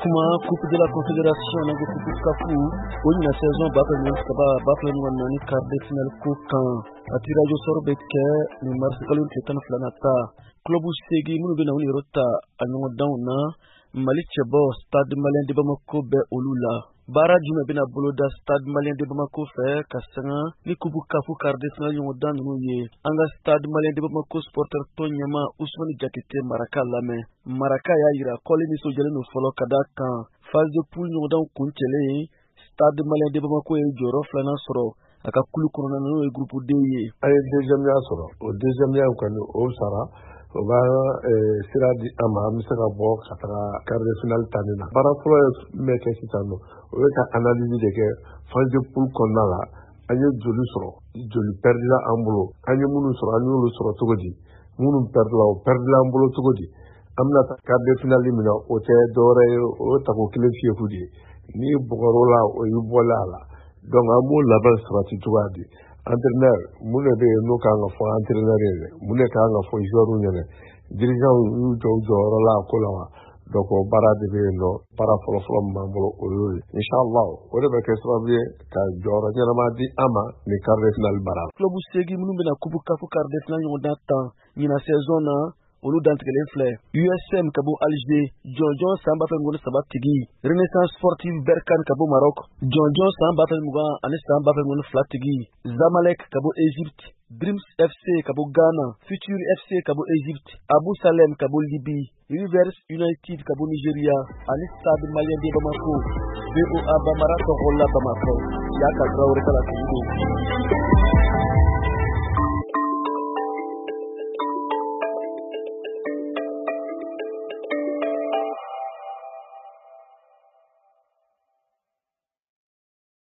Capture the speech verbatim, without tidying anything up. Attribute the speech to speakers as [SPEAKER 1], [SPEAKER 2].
[SPEAKER 1] kuma Coupe de la Confédération na Coupe Kafu woni na saison ba ba ni ka ba ba plan wannan ni quart de finale ko kan atirajo sorbe ke ni mars kalun tetan flanata club segi munu be na woni rota anu dauna Malice bo stade malien de Bamako be olula bara juma bina boloda stade malien de Bamako fe kasanga ni Coupe Kafu quart de finale yo dan no ye anga stade malien de Bamako supporter to nyama Ousmane Diakité Maraka lame Maraka ya yira kole ni so jele no folo kada kan phase de poule no dan kuntele stade malien de Bamako e joro flana soro aka kulu korona no e groupe D ye
[SPEAKER 2] ay deuxième ya soro o deuxième ya kan o sara o ba sira di ama misaka bo katara quart de finale tanina bara flo meke sitano o ka analyse de ke phase de poule konala anye joli soro joli perdila ambulo anye munu soro anye lu soro togodi munu perdila o perdila ambulo togodi amna ta quart de finale mina o te dore o ta ko kile fie fudi ni bogorola o yubola la donc amu laban strati tuwadi entraîneur mune be no ka nga fo entraîneur ele mune ka nga fo joueur nyene dirigeant yu jo jo la ko la donc bara de be no para folo folo mambo o yo inshallah o de be ke sabe ka joro nyana ma di ama ni quart de finale bara
[SPEAKER 1] club segi munu be na Coupe Kafu quart de finale yo data ni na saison na olu dantigelen filɛ U S M ka bɔ Alger John John san ba fila saba tigi Renaissance Sportive Berkane ka bɔ Maroc John John san ba fila mugan ani san ba fila fila tigi Zamalek ka bɔ Egypte Dreams F C ka bɔ Ghana Future F C ka bɔ Egypte Abu Salem ka bɔ Libye Rivers United ka bɔ Nigeria ani Stade Malien de Bamako B O A Bamara ka Rola Bamako ya ka Traoré kala tigi